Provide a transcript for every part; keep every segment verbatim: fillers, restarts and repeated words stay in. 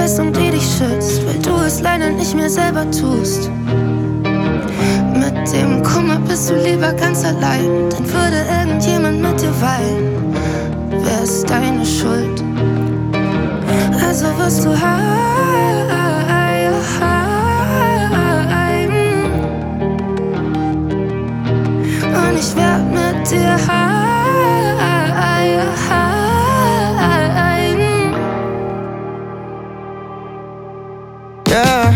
Festung, die dich schützt, weil du es leider nicht mehr selber tust. Mit dem Kummer bist du lieber ganz allein, dann würde irgendjemand mit dir weinen. Wär's deine Schuld, also wirst du heim. Und ich werd mit dir heim. Ja,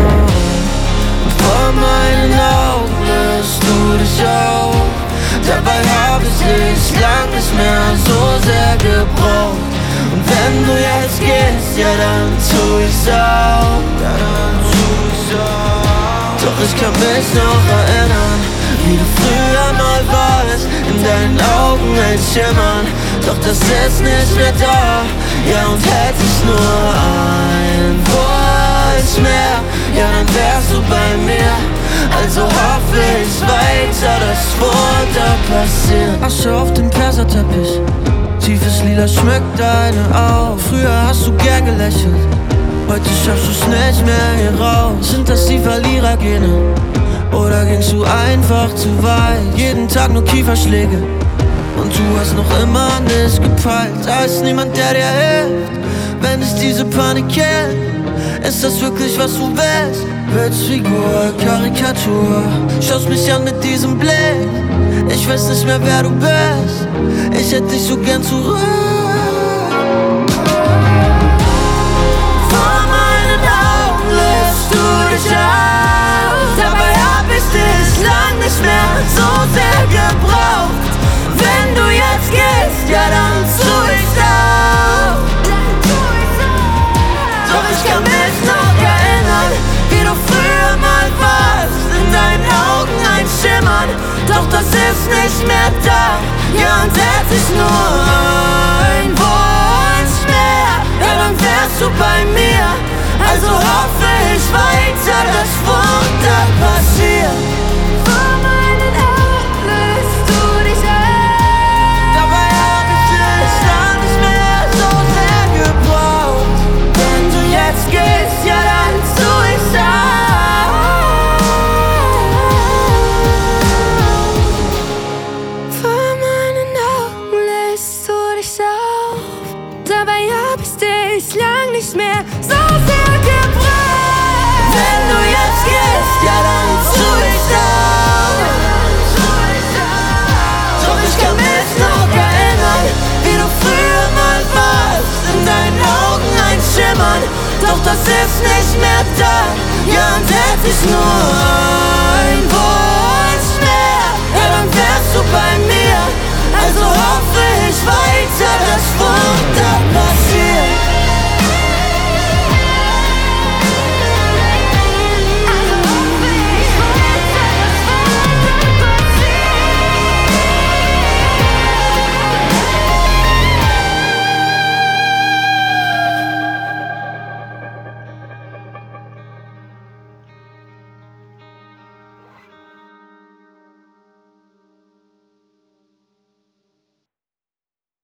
vor meinen Augen löst du dich auf. Dabei hab ich dich lang nicht mehr so sehr gebraucht. Und wenn du jetzt gehst, ja dann tu ich's auch. Ja dann tu ich's auch. Doch ich kann mich noch erinnern, wie du früher mal warst, in deinen Augen ein Schimmern. Doch das ist nicht mehr da, ja und hätte ich nur ein Wort mehr, ja dann wärst du bei mir. Also hoffe ich weiter, dass Wunder passiert. Asche auf dem Perserteppich, tiefes Lila schmückt deine Augen. Früher hast du gern gelächelt, heute schaffst du's nicht mehr hier raus. Sind das die Verlierergene? Oder gingst du einfach zu weit? Jeden Tag nur Kieferschläge und du hast noch immer nicht gepeilt. Da ist niemand, der dir hilft, wenn dich diese Panik kennt. Ist das wirklich, was du willst? Witzfigur, Karikatur, schaust mich an mit diesem Blick. Ich weiß nicht mehr, wer du bist, ich hätte dich so gern zurück. Vor meinen Augen löst du dich auf. Dabei hab ich dich lang nicht mehr so sehr gebraucht. Wenn du jetzt gehst, ja dann tu ich's auch. Doch ich kann mich noch erinnern, wie du früher mal warst, in deinen Augen ein Schimmern. Doch das ist nicht mehr da, ja und hätte ich nur ein Wunsch mehr, ja dann wärst du bei mir. Also hoffe ich weiter, dass Wunder passiert. Vor meinen Augen löst du dich auf. Dabei hab ich dich lang nicht mehr so sehr gebraucht. Wenn du jetzt gehst, ja dann tu ich's auch. Vor meinen Augen löst du dich auf. Dabei hab ich dich lang nicht mehr so sehr gebraucht. Wenn du jetzt gehst, ja dann tu ich's auch. Doch ich kann mich noch erinnern, wie du früher mal warst, in deinen Augen ein Schimmern. Doch das ist nicht mehr da, ja und hätte ich nur ein Wunsch mehr, ja dann wärst du bei mir. Also hoffe ich weiter,